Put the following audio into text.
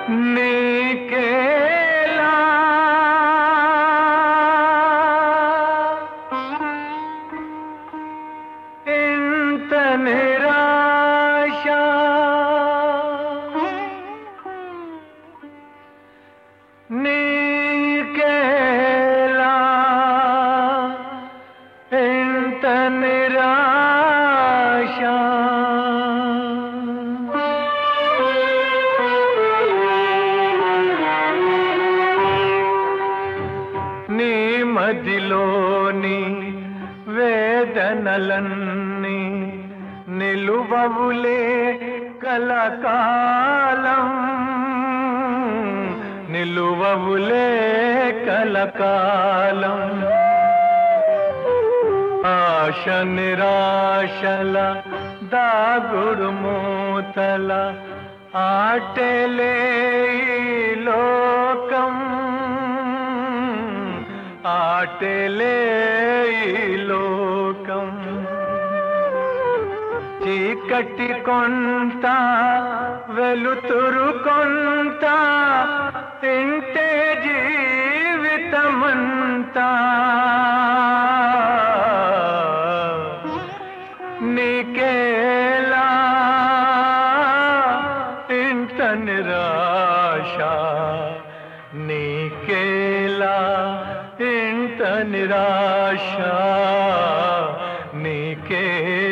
నీకేలా ఇంత నిరాశ నీకేలా ఇంత నిరాశ నీ మదిలోని వేదనలన్నీ నిలువవులే కలకాలం నిలువవులే కలకాలం ఆశ నిరాశల దాగుడు మూతల ఆటలే ఈ లోకం ఆటలే ఈ లోకం చీకటి కొంత వెలుతురు కొంత తింటే జీవితమంతా నీకేలా ఇంత నిరాశ నీకేలా ఇంత నిరాశ నీకే